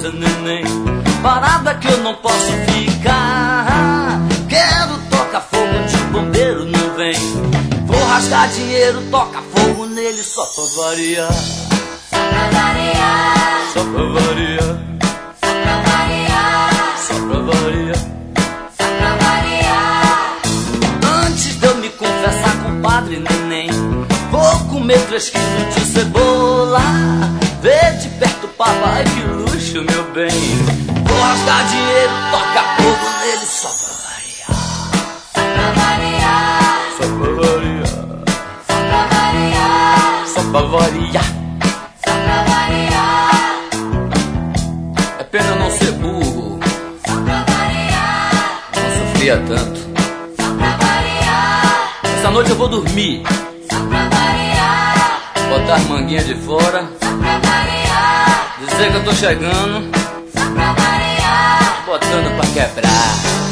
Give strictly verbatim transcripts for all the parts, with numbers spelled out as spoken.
coisa, neném. Parado é que eu não posso ficar. Quero tocar fogo onde o bombeiro não vem. Vou rasgar dinheiro, toca fogo nele só pra variar. Só pra variar. Só pra variar. Só pra variar. Só pra variar. Só pra variar. Antes de eu me confessar, compadre neném, vou comer três quilos de cebola. Vê de perto, papai, que luxo, meu bem. Vou rasgar dinheiro, toca fogo nele só pra variar. Só pra variar. Só pra variar. Só pra variar. Só pra variar. Só pra variar. É pena não ser burro, Só pra variar. não sofria tanto. Só pra variar. Essa noite eu vou dormir, Só pra variar. botar as manguinhas de fora, Só pra variar. dizer que eu tô chegando, Só pra variar. botando pra quebrar.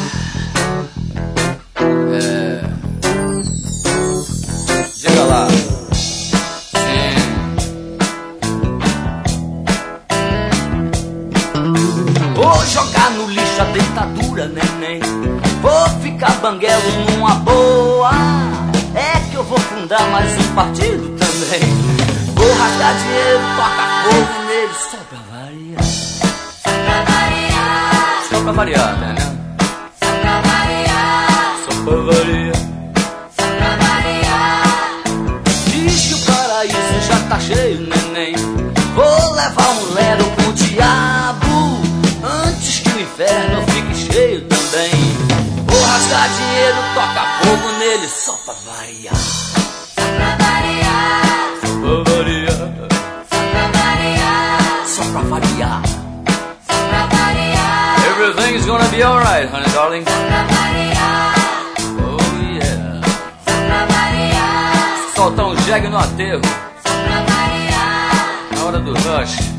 É... Diga lá. Sim. Vou jogar no lixo a dentadura, neném. Vou ficar banguelo numa boa. É que eu vou fundar mais um partido também. Vou rasgar dinheiro, toca fogo nele só pra variar. Só pra variar. Só pra variar, né? Só pra variar. Só pra variar. Só pra variar. Diz que o paraíso já tá cheio, neném. Vou levar um lero pro diabo antes que o inferno fique cheio também. Vou rasgar dinheiro, toca fogo nele só pra variar. Só pra variar. Só pra variar. Só pra variar. Só pra variar. Só pra variar. Everything's gonna be alright, honey darling. Só pra variar. Oh yeah. Só pra variar. Soltar um jegue no aterro Só pra variar. na hora do rush.